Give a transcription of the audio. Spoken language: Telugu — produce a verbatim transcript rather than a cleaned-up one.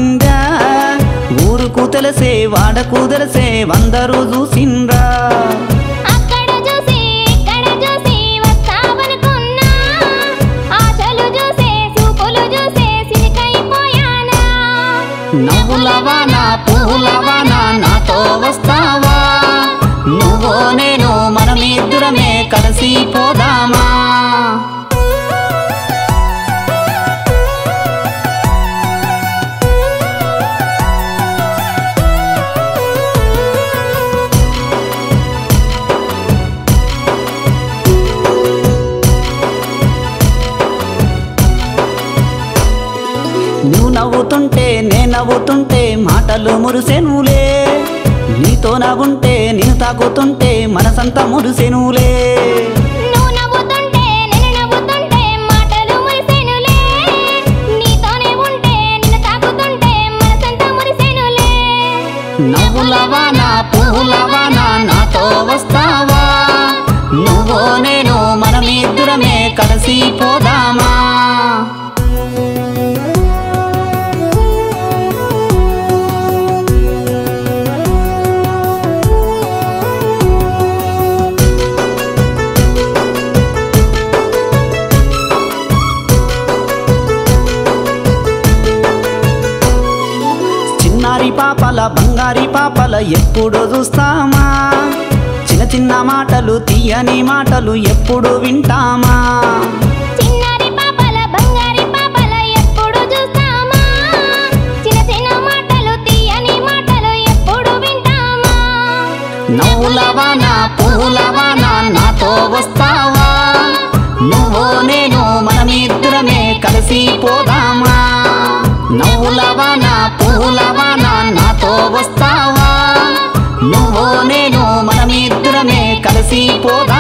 మారిందా ఊరుకు తెలిసే వాడకు తెలిసే అందరూ చూసిండ్రా అక్కడ చూసి ఇక్కడ చూసి వస్తావనుకున్నా ఆశలు చూసే చూపులు చూసే సిరికైపోయానా నవ్వులవానా పువ్వులవానా నాతో వస్తావా నువ్వో నేను మనమిద్దరమే కలిసి పోదామా నువ్వు నవ్వుతుంటే నే నవ్వుతుంటే మాటలు మురిసెనులే నీతో నవ్వుంటే నేను తాకుతుంటే మనసంతా మురిసెనులే నువ్వు నవ్వుతుంటే నేను నవ్వుతుంటే మాటలు మురిసెనులే నీతోనే ఉంటే నిన్ను తాకుతుంటే మనసంతా మురిసెనులే నవ్వులవానా పువ్వులవానా నాతో వస్తావా నువ్వో నేను మనమిద్దరమే కలిసి పోదామా చిన్నారి పాపల బంగారి పాపల ఎప్పుడు చూస్తామా చిన్న చిన్న మాటలు తీయని మాటలు ఎప్పుడు వింటామా చిన్నారి పాపల బంగారి పాపల ఎప్పుడు చూస్తామా చిన్న చిన్న మాటలు తీయని మాటలు ఎప్పుడు వింటామా నవ్వులవానా పువ్వులవానా నాతో వస్తావా నువ్వో నేను మనమిద్దరమే కలిసి పోదామా నవ్వులవానా పువ్వులవానా నాతో వస్తావా నువ్వో నేను మనమిద్దరమే కలిసి పోదామా